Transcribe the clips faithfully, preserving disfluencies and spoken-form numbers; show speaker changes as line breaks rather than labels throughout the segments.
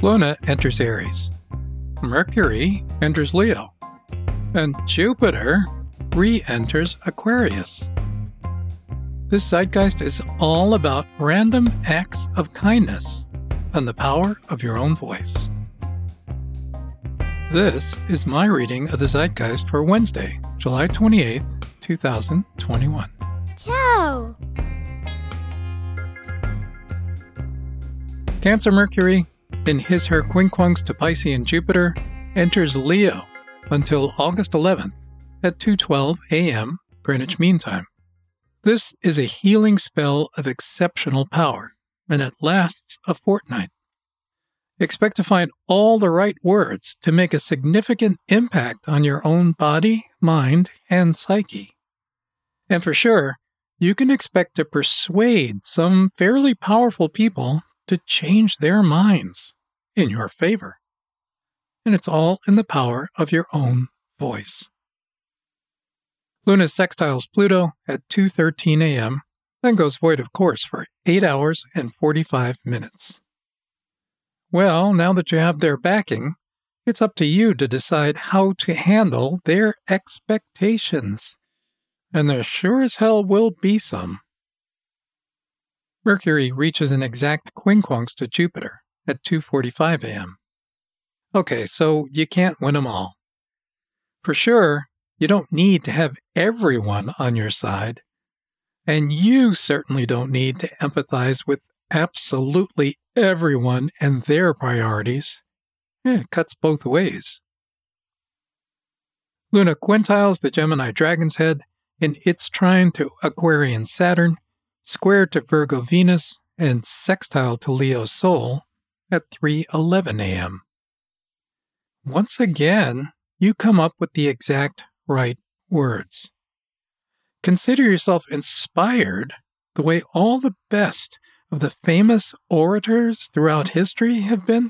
Luna enters Aries. Mercury enters Leo. And Jupiter re-enters Aquarius. This Zeitgeist is all about random acts of kindness and the power of your own voice. This is my reading of the Zeitgeist for Wednesday, July twenty-eighth, twenty twenty-one.
Ciao!
Cancer Mercury, in his her quincunx to Piscean Jupiter, enters Leo until August eleventh at two twelve a.m. Greenwich Mean Time. This is a healing spell of exceptional power, and it lasts a fortnight. Expect to find all the right words to make a significant impact on your own body, mind, and psyche. And for sure, you can expect to persuade some fairly powerful people to change their minds in your favor. And it's all in the power of your own voice. Luna sextiles Pluto at two thirteen a.m., then goes void of course for eight hours and forty-five minutes. Well, now that you have their backing, it's up to you to decide how to handle their expectations. And there sure as hell will be some. Mercury reaches an exact quincunx to Jupiter at two forty-five a.m. Okay, so you can't win them all. For sure, you don't need to have everyone on your side, and you certainly don't need to empathize with absolutely everyone and their priorities. It cuts both ways. Luna quintiles the Gemini Dragon's Head in its trine to Aquarian Saturn, square to Virgo Venus, and sextile to Leo Sol at three eleven a.m. Once again, you come up with the exact right words. Consider yourself inspired the way all the best of the famous orators throughout history have been.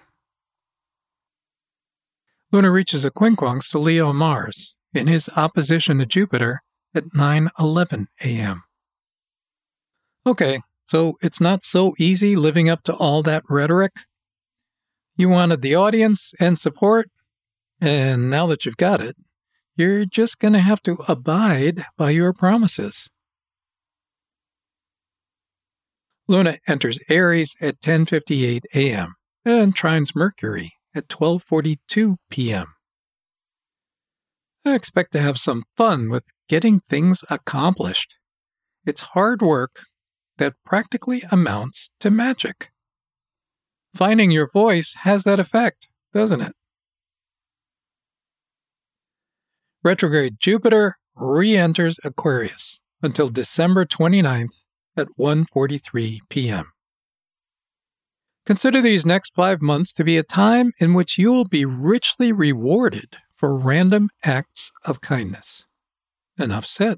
Luna reaches a quincunx to Leo Mars in his opposition to Jupiter at nine eleven a.m. Okay, so it's not so easy living up to all that rhetoric. You wanted the audience and support, and now that you've got it, you're just going to have to abide by your promises. Luna enters Aries at ten fifty-eight a.m. and trines Mercury at twelve forty-two p.m. I expect to have some fun with getting things accomplished. It's hard work that practically amounts to magic. Finding your voice has that effect, doesn't it? Retrograde Jupiter re-enters Aquarius until December twenty-ninth at one forty-three p.m. Consider these next five months to be a time in which you will be richly rewarded for random acts of kindness. Enough said.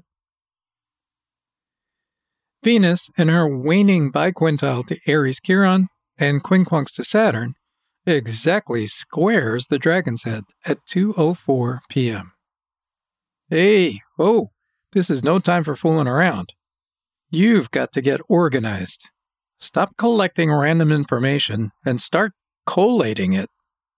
Venus, in her waning biquintile to Aries Chiron and quincunx to Saturn, exactly squares the Dragon's Head at two oh four p.m. Hey, oh, this is no time for fooling around. You've got to get organized. Stop collecting random information and start collating it.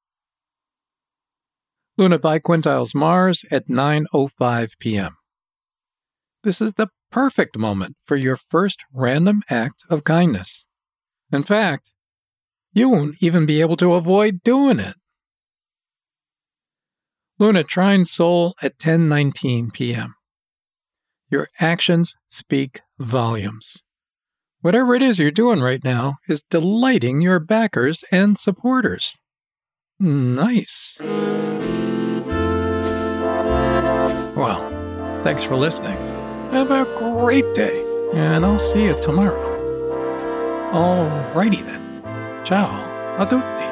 Luna biquintiles Mars at nine oh five p.m. This is the perfect moment for your first random act of kindness. In fact, you won't even be able to avoid doing it. Luna trines Sol at ten nineteen p.m. Your actions speak volumes. Whatever it is you're doing right now is delighting your backers and supporters. Nice. Well, thanks for listening. Have a great day, and I'll see you tomorrow. Alrighty then. Ciao a tutti.